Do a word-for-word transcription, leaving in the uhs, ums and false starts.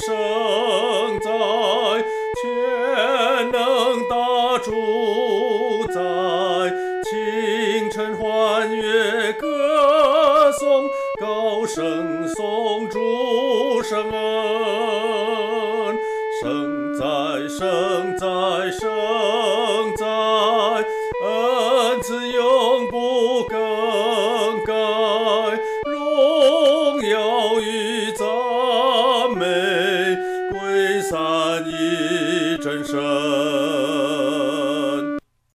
圣哉，全能大主宰，清晨欢悦歌颂，高声颂主圣恩，圣哉圣